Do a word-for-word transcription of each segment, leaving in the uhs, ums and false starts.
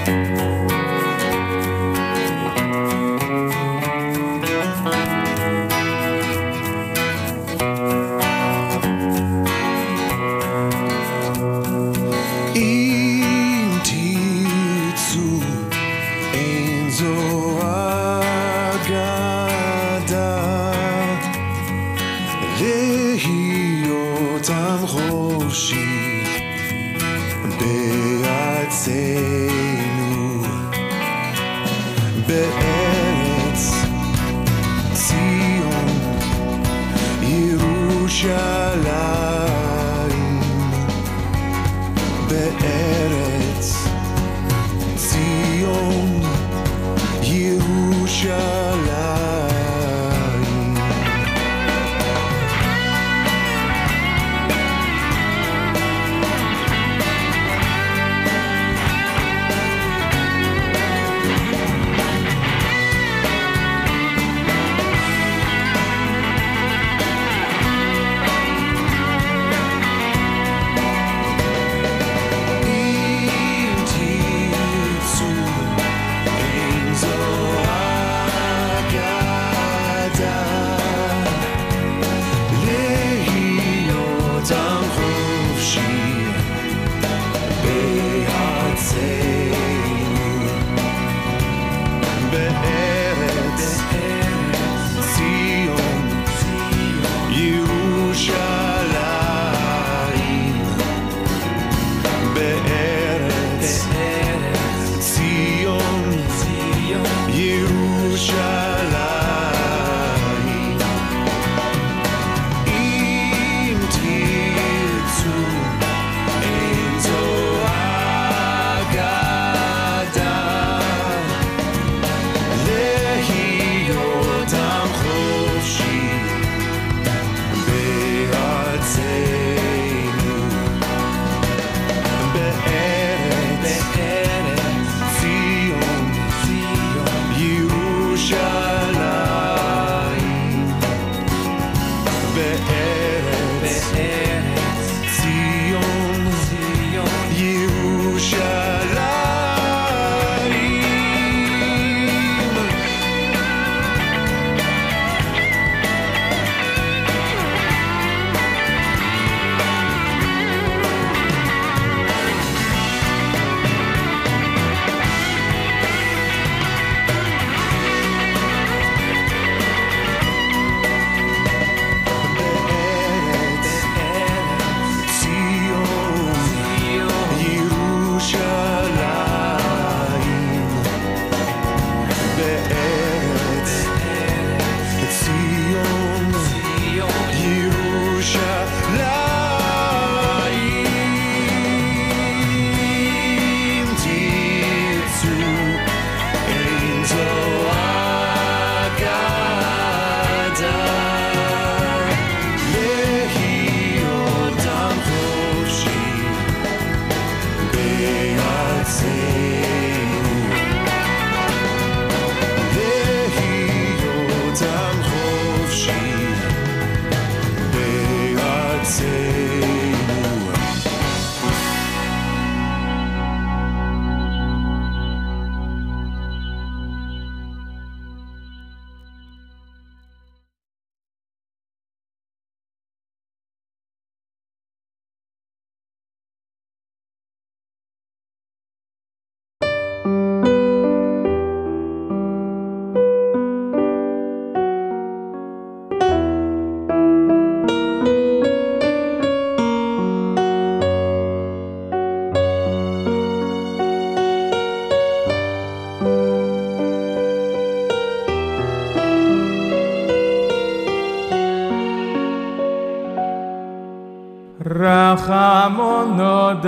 Rachamono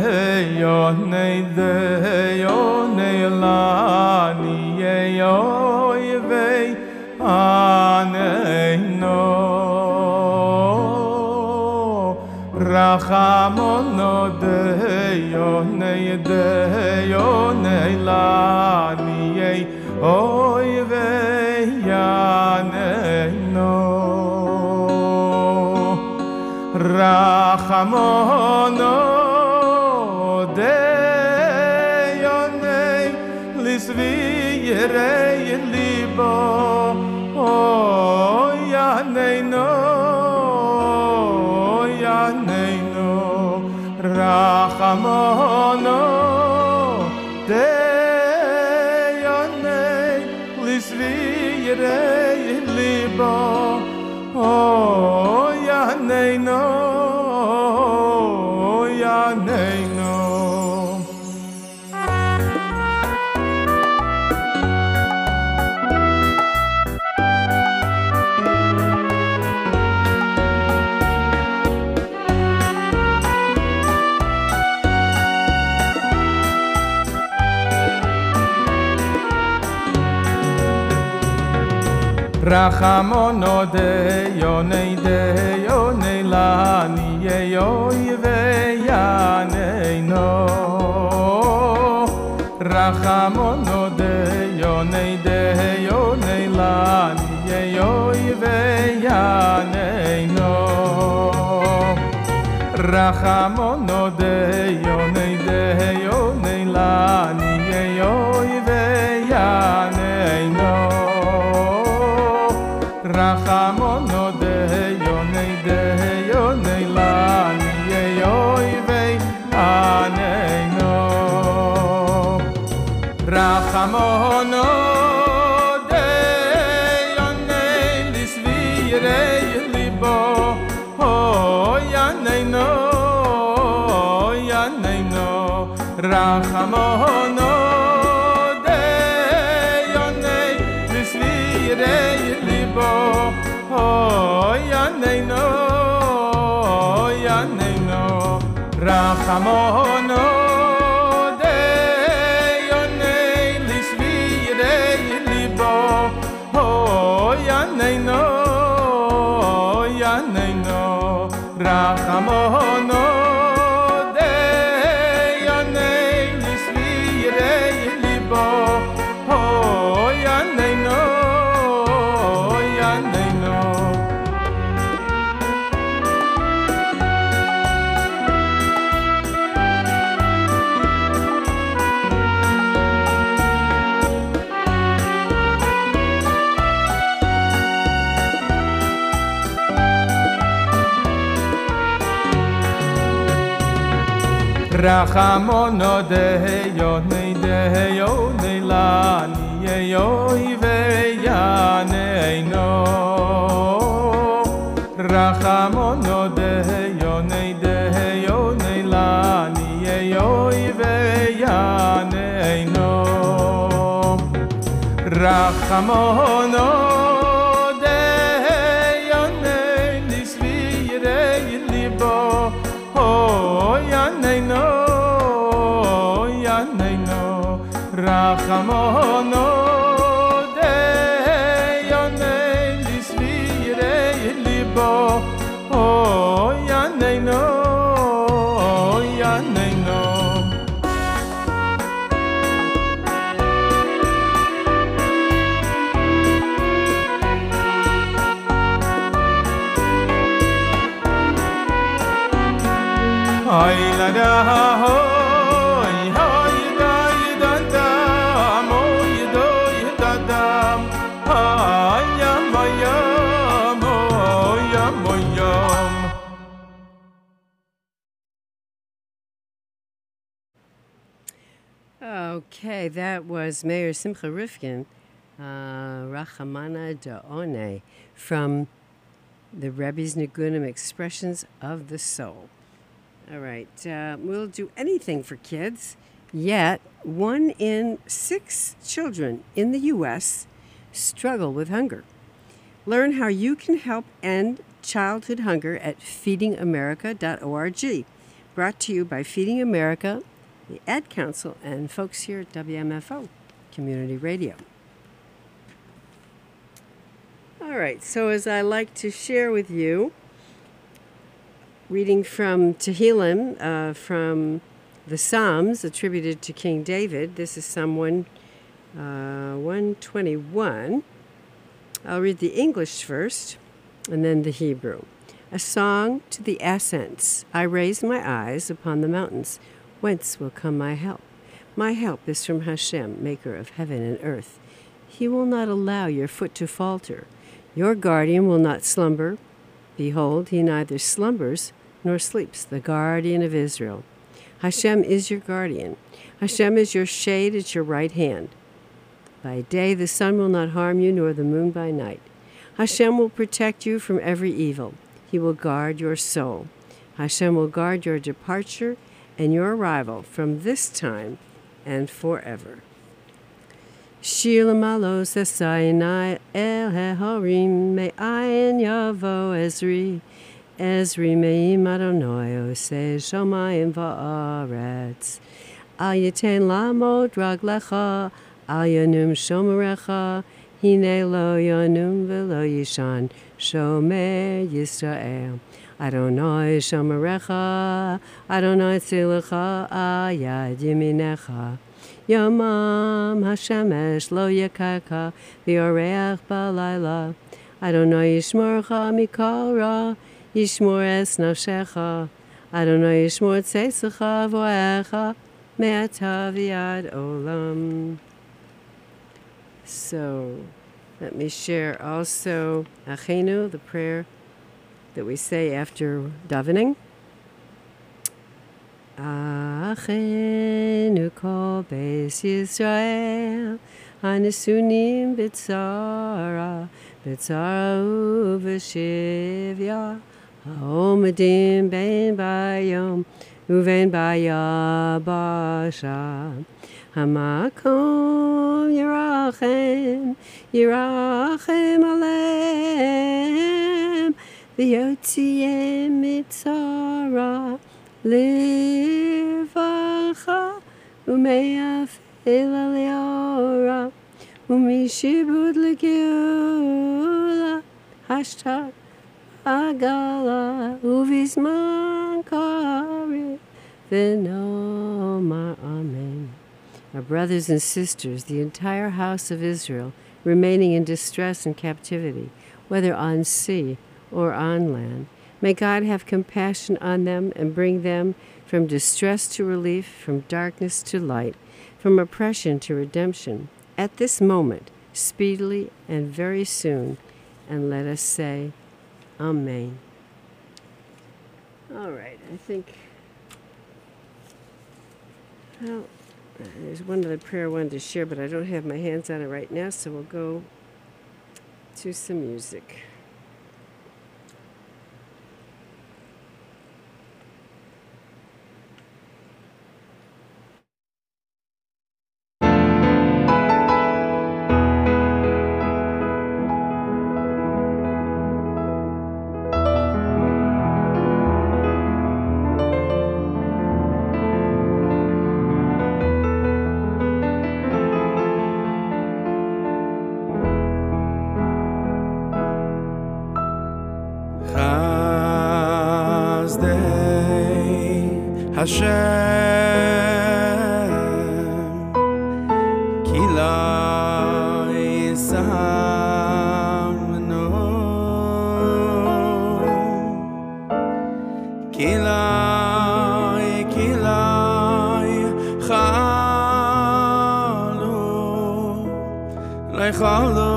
deyonei deyonei lani yeyoyvei aneino Rachamono deyonei deyonei lani yeyoyvei aneino Rachamono deyonei lisvirei libo oh ya neino ya neino rachamono de yonei lisvirei libo oh ya neino ya neino Rachamono de yonei de yonei lani yoi ve yaneino Rachamono de yonei de yonei lani yoi ve yaneino Rachamono de yonei de yonei lani yoi ve yaneino Rachamono de yonei de yonei lani yoi vei aneino Rachamono de yonei lisvirei libo oh yaneino yaneino Rachamono de yonei lisvirei libo oh yaneino yaneino rachamono de yonei lisvirei libo oh yaneino yaneino rachamono de yonei lisvirei libo oh yaneino Rachamono de yonei de yonei lani yoi ve yaneino Rachamono de yonei de yonei lani yoi ve yaneino Rachamono de yonei lisvirei libo oh yaneino yaneino rachamono de yonei lisvirei libo oh yaneino yaneino Ay la da hoy hoy da da da moy do da da ay ya moya moya moya Okay, that was Mayor Simcha Rifkin, uh, Rachamana Da'one, from the Rebbe's Nigunim Expressions of the Soul. All right, uh, we'll do anything for kids, yet one in six children in the U S struggle with hunger. Learn how you can help end childhood hunger at feeding america dot org. Brought to you by Feeding America, the Ad Council, and folks here at W M F O Community Radio. All right, so as I like to share with you, reading from Tehillim, uh, from the Psalms attributed to King David. This is Psalm one, uh, one twenty-one. I'll read the English first, and then the Hebrew. A song to the ascents. I raise my eyes upon the mountains. Whence will come my help? My help is from Hashem, maker of heaven and earth. He will not allow your foot to falter. Your guardian will not slumber. Behold, he neither slumbers nor sleeps, the guardian of Israel. Hashem is your guardian. Hashem is your shade at your right hand. By day the sun will not harm you, nor the moon by night. Hashem will protect you from every evil. He will guard your soul. Hashem will guard your departure and your arrival from this time and forever. Shir malos esayinai el hehorim me'ayin yavo Ezri. Ezri me'im Adonai oseh shomayim va'aretz. Al yiten lamod raglecha, al yanum shomerecha, hine lo yanum velo yishan, shomer Yisrael. Adonai shomerecha, Adonai tzilecha, ayad yeminecha. Yomam hashemesh lo yakaka, v'oreach balayla. Adonai yishmorcha mikol ra, yishmor es nafshecha. Adonai yishmor tzeisecha vo'echa, me'ata v'yad olam. So, let me share also Achenu, the prayer that we say after davening. Achenu kol beis Yisrael, hanesunim b'tzara, b'tzara u'v'shivya, ha'omedim ben bayom, uven bayabasha. Hamakom yirachem, yirachem aleim, v'yotziem mitzara, Livacha u'me'afil aliora u'mishibud l'geula hashtag agala u'vizman karev v'nomar amen. Our brothers and sisters, the entire house of Israel, remaining in distress and captivity, whether on sea or on land, may God have compassion on them and bring them from distress to relief, from darkness to light, from oppression to redemption, at this moment, speedily and very soon. And let us say, Amen. All right, I think, well, there's one other prayer I wanted to share, but I don't have my hands on it right now, so we'll go to some music. Hashem, ki la yisamnu, ki la, ki la chalu, la chalu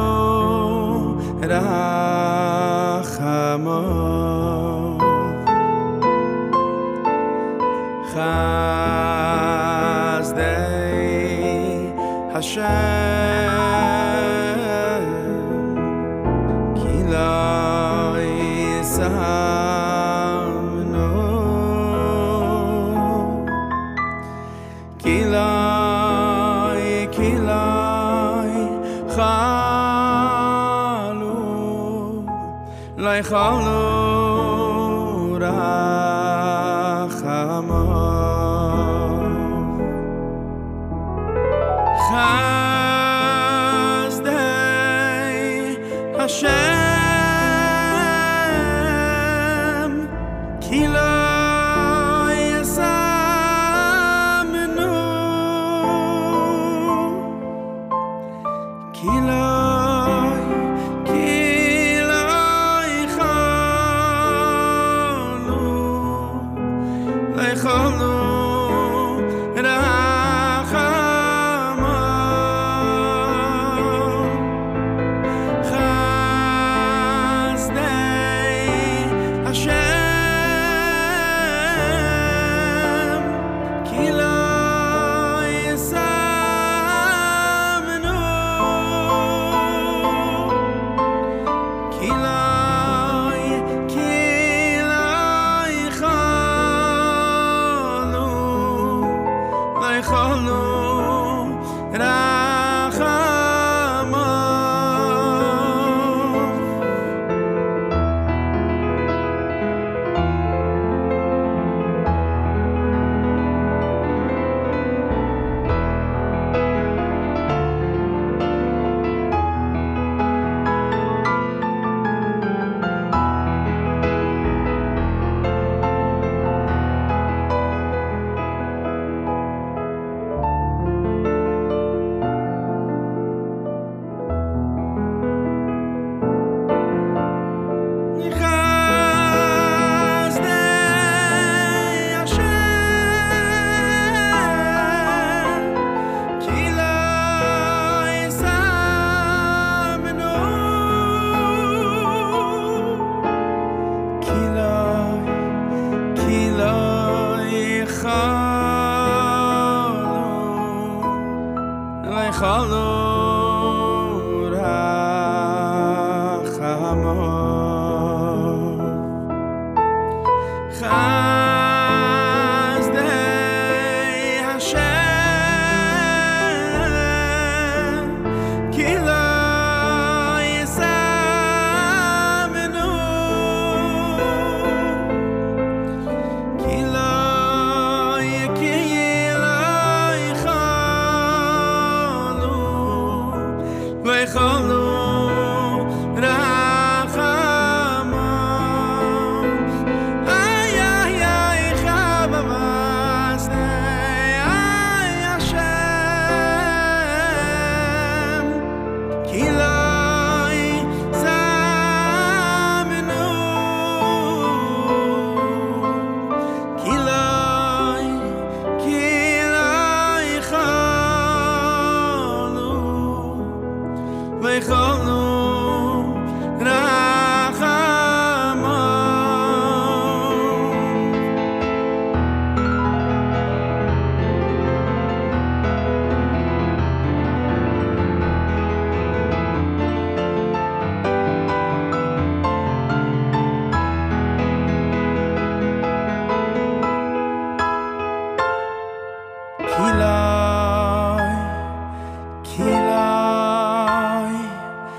rachamo. Chazdei Hashem, ki la yisamnu, ki la, ki la chalu, la chalu rachamo. Chazdei Hashem, ki lo yasamnu, ki lo, ki lo yichalu, yichalu rachamo. Lechalur hachamot Chazdei Hashem Ki lo yisamenu Ki lo V'cholu rachamot Ay ay ay chavavasnei Ay Hashem Ki lo yisamenu Ki lo Ki lo yicholu V'cholu Kiloi, kiloi,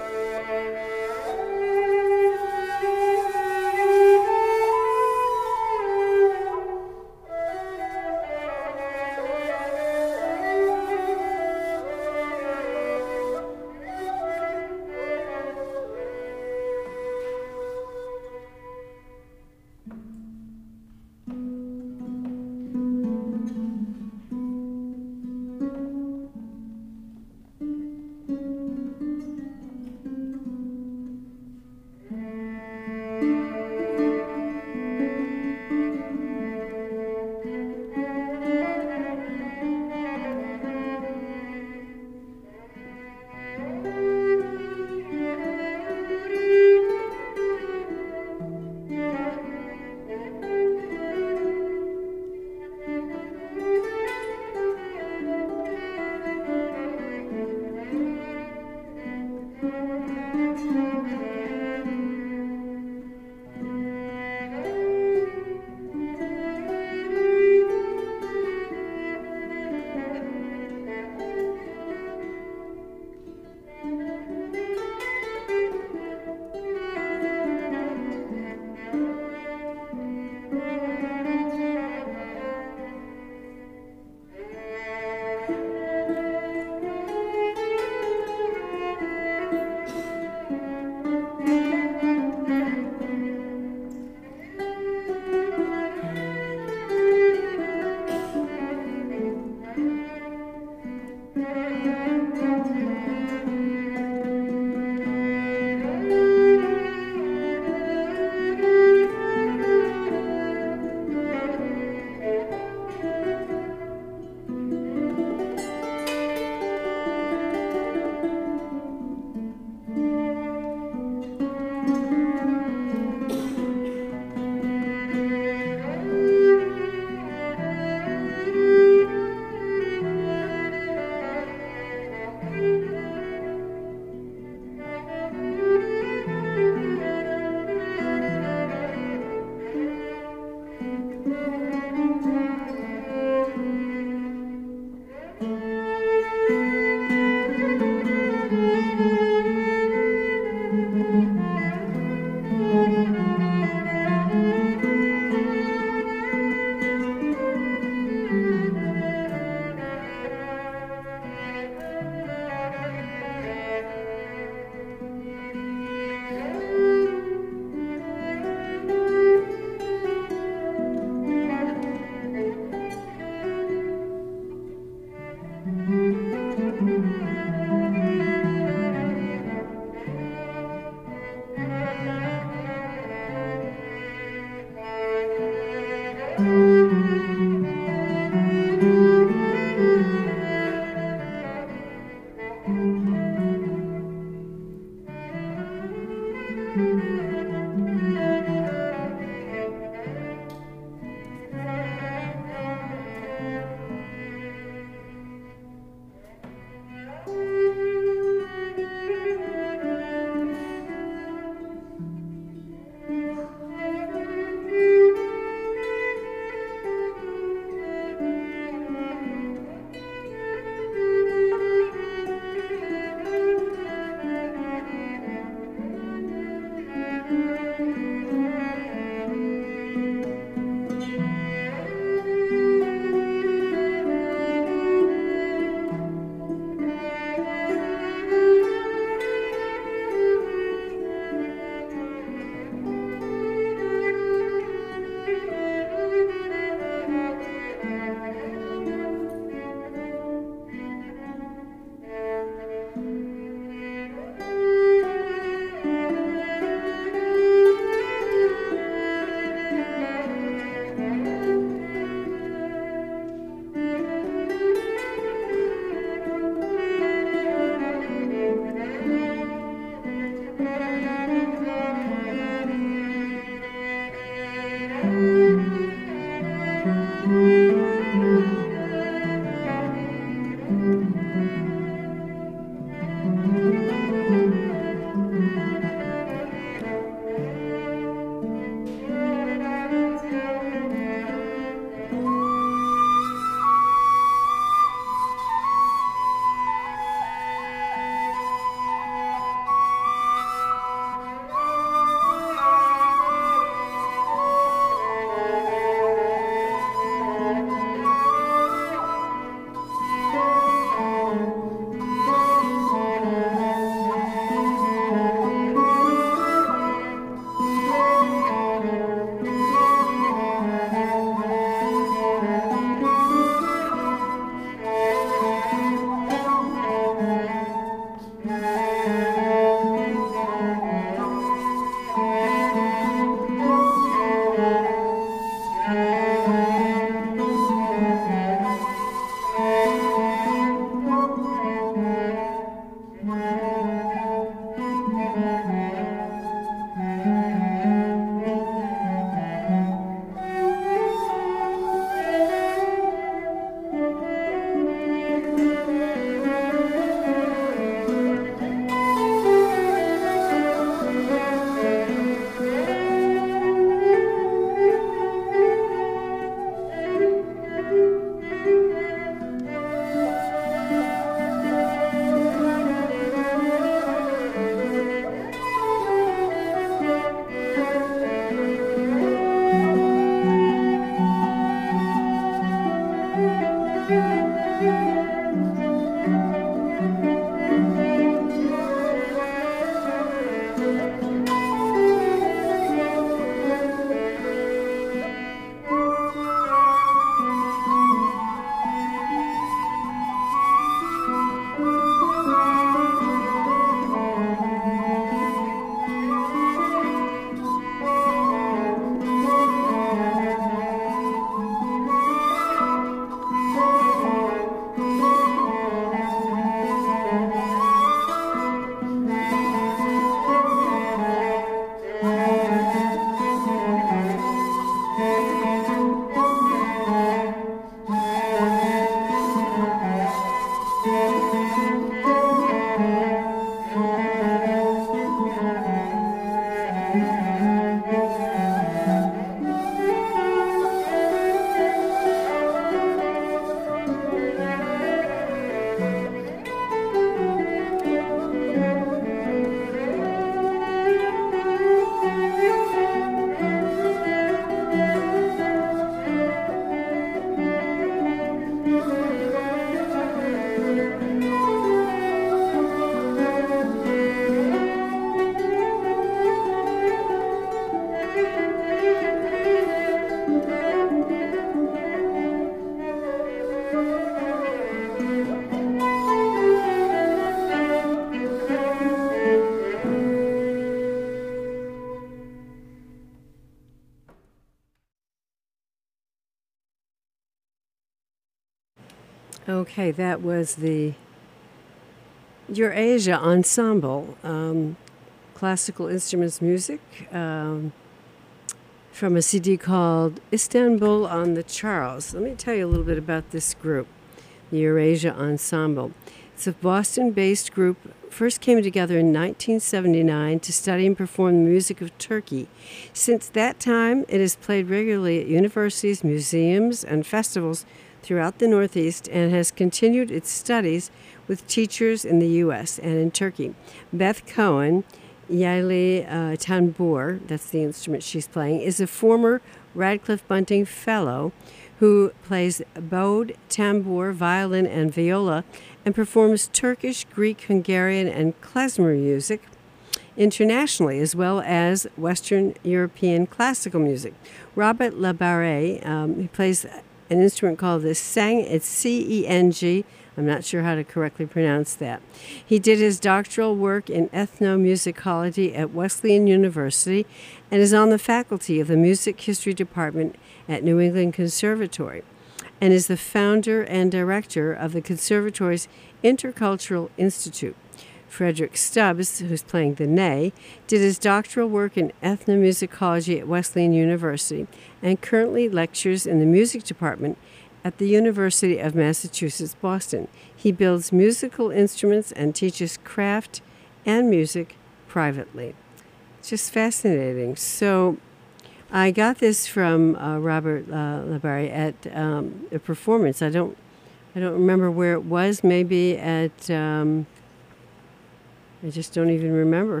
Okay, that was the Eurasia Ensemble, um, classical instruments music, um, from a C D called Istanbul on the Charles. Let me tell you a little bit about this group, the Eurasia Ensemble. It's a Boston-based group, first came together in nineteen seventy-nine to study and perform the music of Turkey. Since that time, it has played regularly at universities, museums, and festivals throughout the Northeast and has continued its studies with teachers in the U S and in Turkey. Beth Cohen, Yaeli uh, Tanbur, that's the instrument she's playing, is a former Radcliffe Bunting Fellow who plays bowed, tambour, violin, and viola, and performs Turkish, Greek, Hungarian, and klezmer music internationally, as well as Western European classical music. Robert Labarre, um, he plays an instrument called the Seng. It's C E N G. I'm not sure how to correctly pronounce that. He did his doctoral work in ethnomusicology at Wesleyan University and is on the faculty of the Music History Department at New England Conservatory, and is the founder and director of the Conservatory's Intercultural Institute. Frederick Stubbs, who's playing the ney, did his doctoral work in ethnomusicology at Wesleyan University and currently lectures in the music department at the University of Massachusetts, Boston. He builds musical instruments and teaches craft and music privately. It's just fascinating. So I got this from uh, Robert uh, Labarre at um, a performance. I don't, I don't remember where it was. Maybe at, um, I just don't even remember.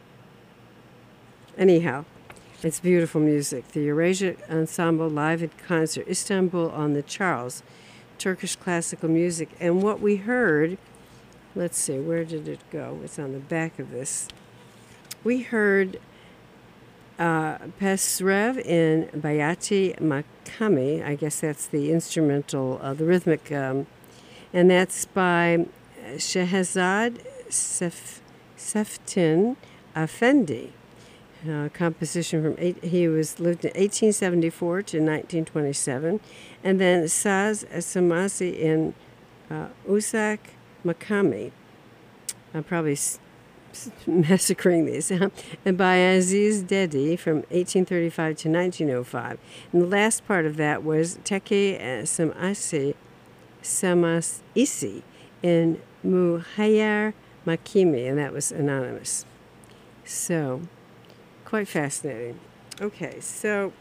Anyhow, it's beautiful music. The Eurasia Ensemble live at concert, Istanbul on the Charles, Turkish classical music. And what we heard, let's see, where did it go? It's on the back of this. We heard uh, Pesrev in Bayati Makami. I guess that's the instrumental, uh, the rhythmic, um, and that's by Shehzad Sef, Seftin Afendi. Uh, composition from eight, he was lived in eighteen seventy-four to nineteen twenty-seven, and then Saz Samasi in uh, Usak Makami. I'm probably s- s- massacring these. And by Aziz Dedi from eighteen thirty-five to nineteen oh five. And the last part of that was Teke Samasi Samasisi in Muhayyar Makimi, and that was anonymous. So, quite fascinating. Okay, so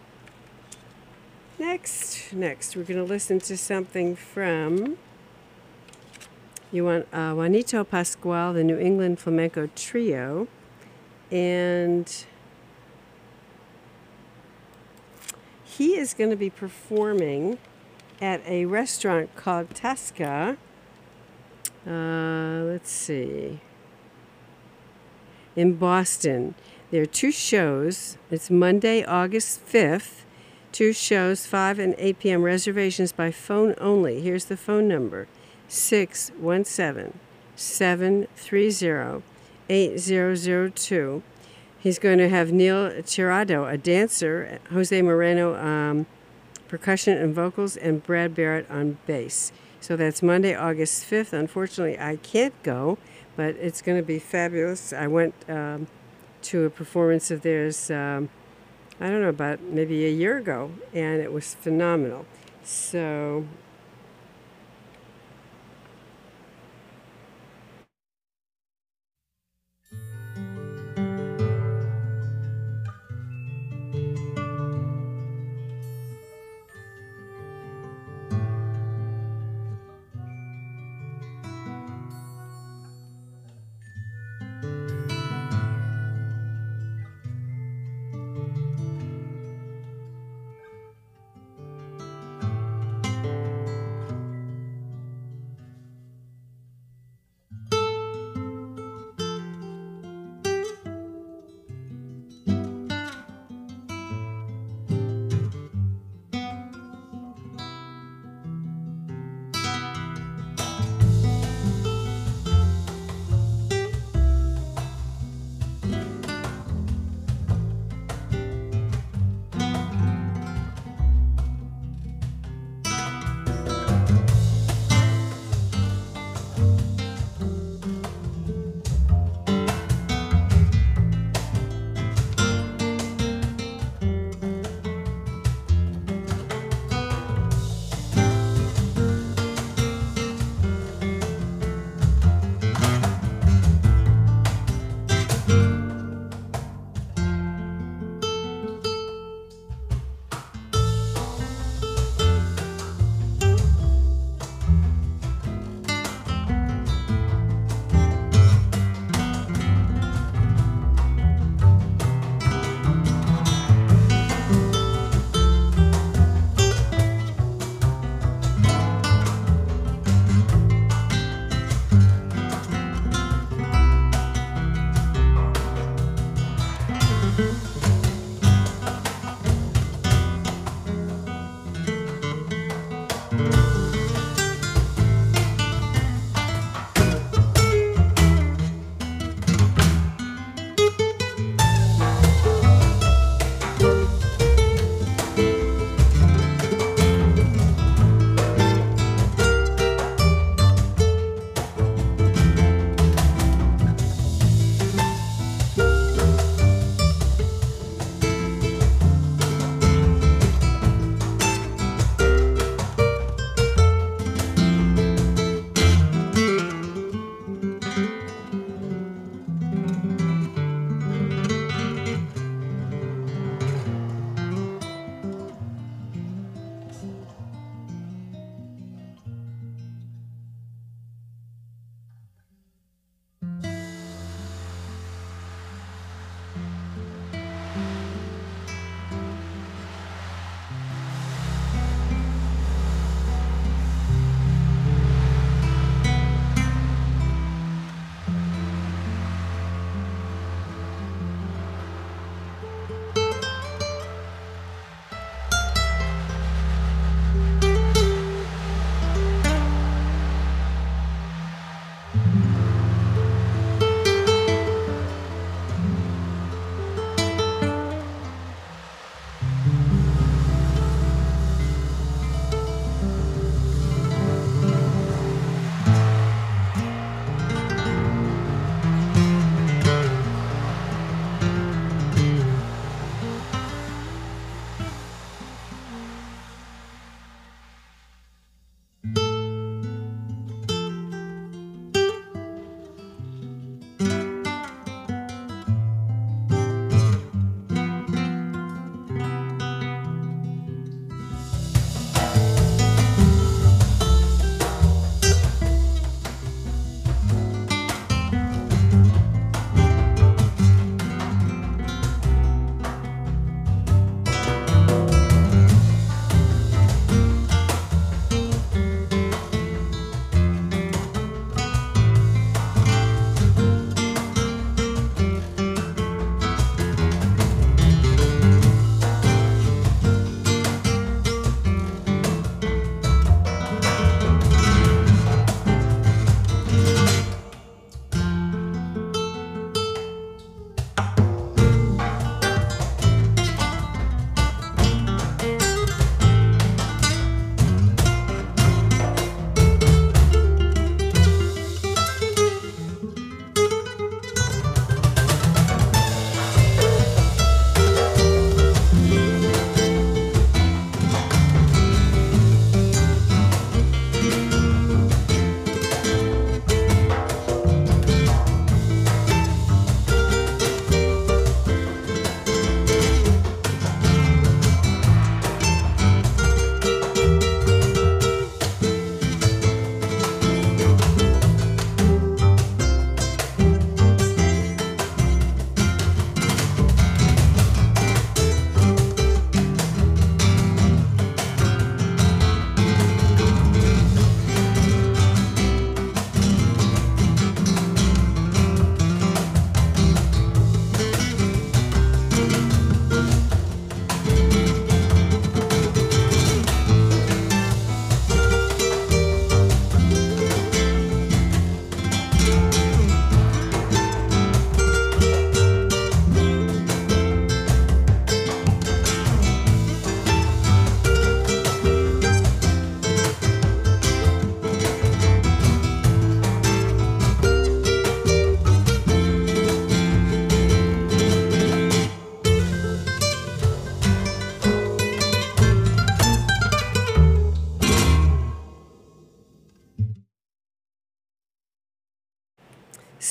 next, next we're going to listen to something from you want uh, Juanito Pascual, the New England Flamenco Trio, and he is going to be performing at a restaurant called Tasca. Uh, let's see, in Boston. There are two shows. It's Monday, August fifth. Two shows, five and eight p.m. Reservations by phone only. Here's the phone number, six one seven, seven three zero, eight zero zero two. He's going to have Neil Tirado, a dancer, Jose Moreno, um, percussion and vocals, and Brad Barrett on bass. So that's Monday, August fifth. Unfortunately, I can't go, but it's going to be fabulous. I went Um, to a performance of theirs, um, I don't know, about maybe a year ago, and it was phenomenal. So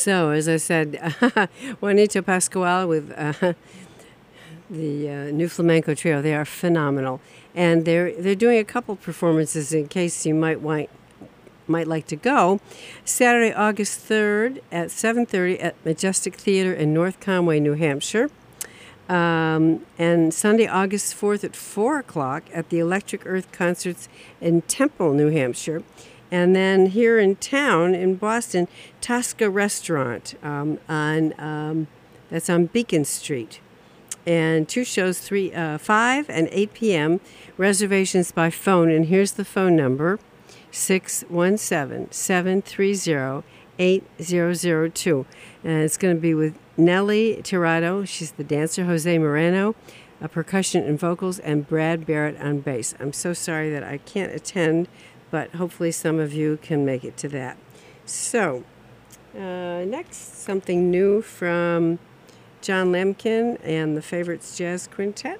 So, as I said, Juanito Pascual with uh, the uh, New Flamenco Trio, they are phenomenal. And they're they're doing a couple performances in case you might want might like to go. Saturday, August third at seven thirty at Majestic Theater in North Conway, New Hampshire. Um, and Sunday, August fourth at four o'clock at the Electric Earth Concerts in Temple, New Hampshire. And then here in town, in Boston, Tosca Restaurant um, on um, that's on Beacon Street. And two shows, three, uh, five and eight p.m. Reservations by phone. And here's the phone number, six one seven, seven three zero, eight zero zero two. And it's going to be with Nellie Tirado. She's the dancer. Jose Moreno, a percussion and vocals, and Brad Barrett on bass. I'm so sorry that I can't attend, but hopefully some of you can make it to that. So, uh, next, something new from John Lemkin and the Favorites Jazz Quintet.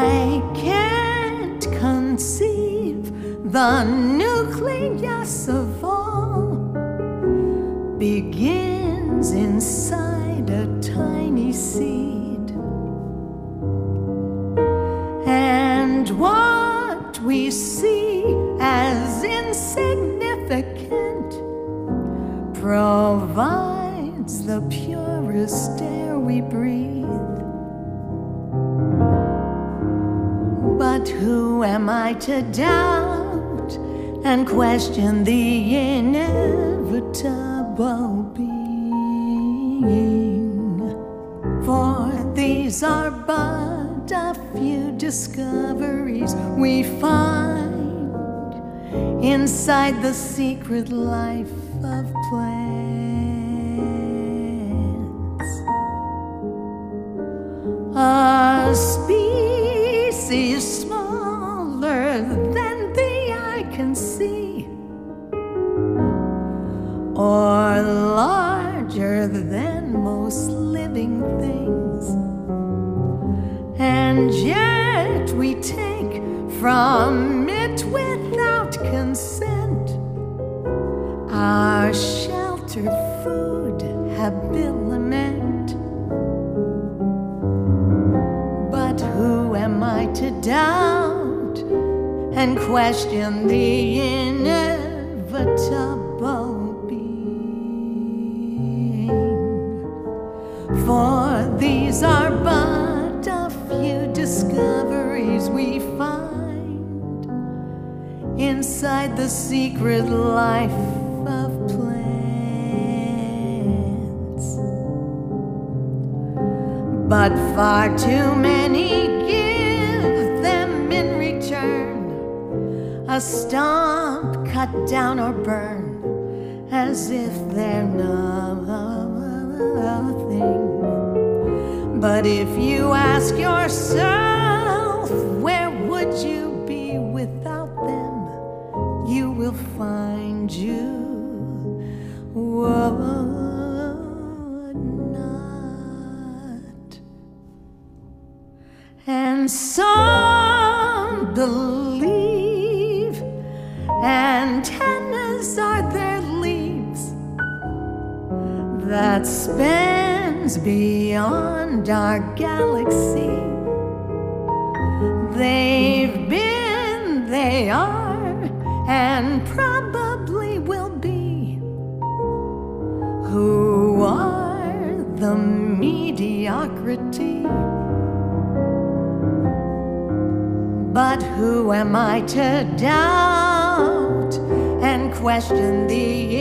I can't conceive the nucleus of all begins inside a tiny seed, and what we see as insignificant provides the purest air we breathe. But who am I to doubt and question the inevitable being? For these are but a few discoveries we find inside the secret life of plants. A species smaller than the eye can see, or larger than most living things, and yet we take from it without consent our shelter, food, habiliment. But who am I to doubt and question the inevitable being? For these are but a few discoveries we find inside the secret life of plants. But far too many give them in return a stomp, cut down or burn, as if they're nothing. But if you ask yourself, where would you be without them, you will find you would not. And some believe antennas are their leaves that spans beyond our galaxy. They've been, they are, and probably will be. Who are the mediocrity? But who am I to doubt and question the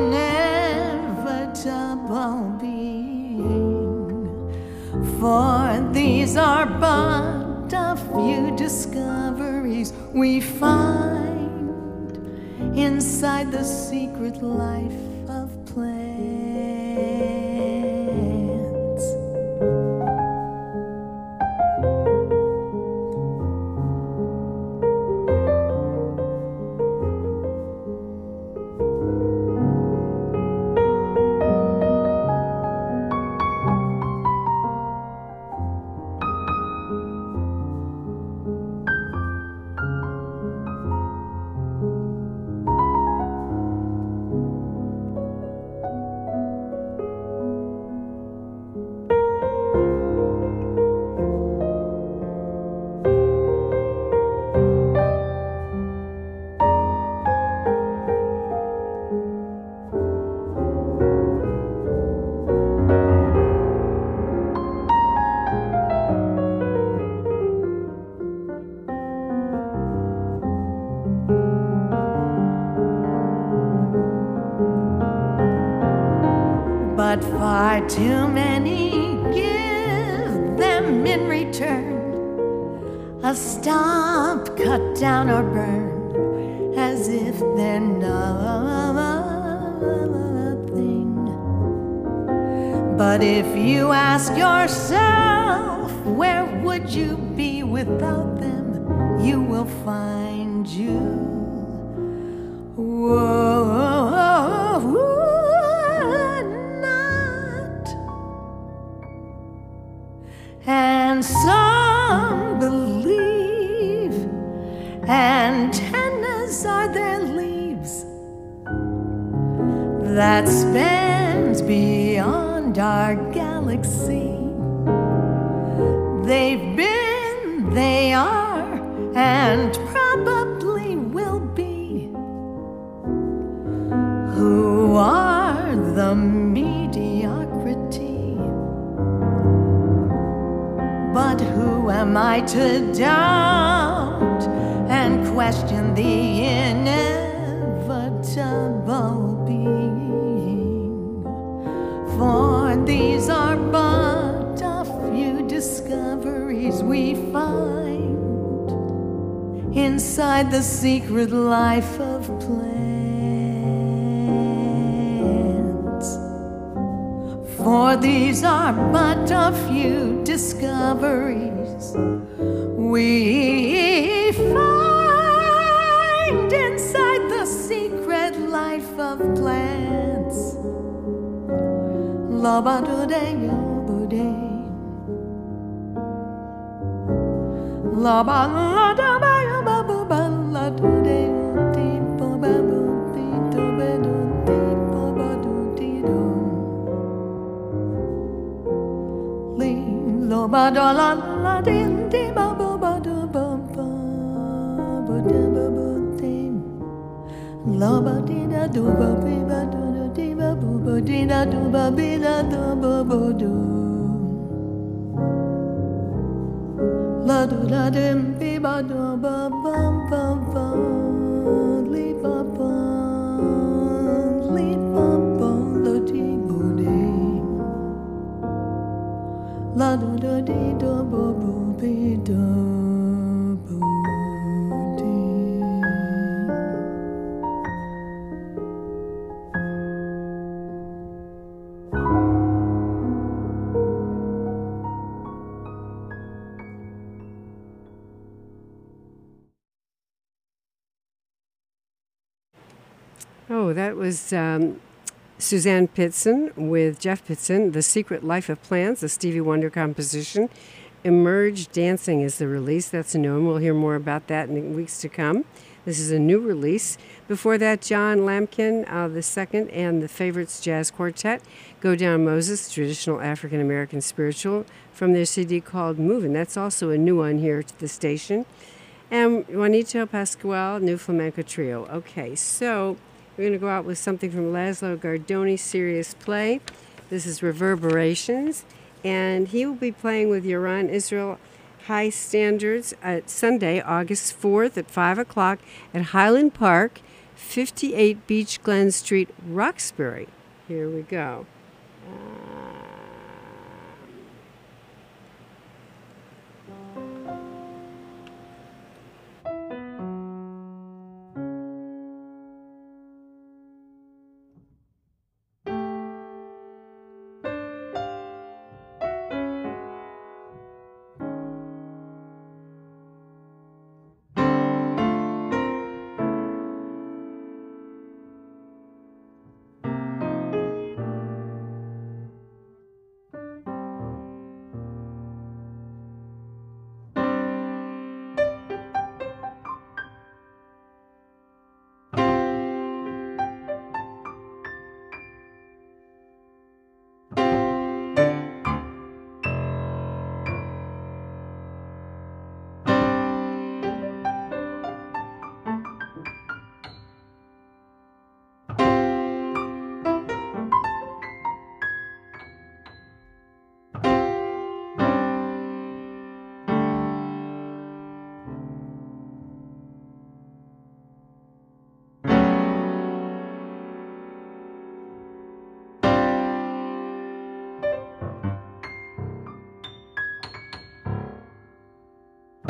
inevitable being? For these are but a few discoveries we find inside the secret life of plants. But far too many give them in return a stomp, cut down or burn, as if they're nothing. But if you ask yourself, where would you be without them, you will find you would not. And some believe that spans beyond our galaxy. They've been, they are, and probably will be. Who are the mediocrity? But who am I to doubt and question the inevitable being? For these are but a few discoveries we find inside the secret life of plants. For these are but a few discoveries we find inside the secret life of plants. La ba do de yo bu de. La ba la da ba ya ba bu ba la do de di bo ba bu di do ba do di bo ba do di do. Li lo ba do la la di di ba bu ba do ba ba bu da ba bu di. La ba di da do ba bi ba do do di ba bu ba di da do ba bi da do ba bu do. La do la dim bi ba do ba ba ba ba li ba ba li ba ba lo di bo di. La do do di do bo bo bi do bo di. Oh, that was um, Suzanne Pitson with Jeff Pitson, The Secret Life of Plants, a Stevie Wonder composition. Emerge Dancing is the release. That's a new one. We'll hear more about that in the weeks to come. This is a new release. Before that, John Lampkin, uh, the second, and the Favorites Jazz Quartet, Go Down Moses, traditional African-American spiritual, from their C D called Movin'. That's also a new one here at the station. And Juanito Pascual, New Flamenco Trio. Okay, so we're going to go out with something from Laszlo Gardoni, Serious Play. This is Reverberations, and he will be playing with Yoran Israel High Standards at Sunday, August fourth at five o'clock at Highland Park, fifty-eight Beach Glen Street, Roxbury. Here we go. Uh,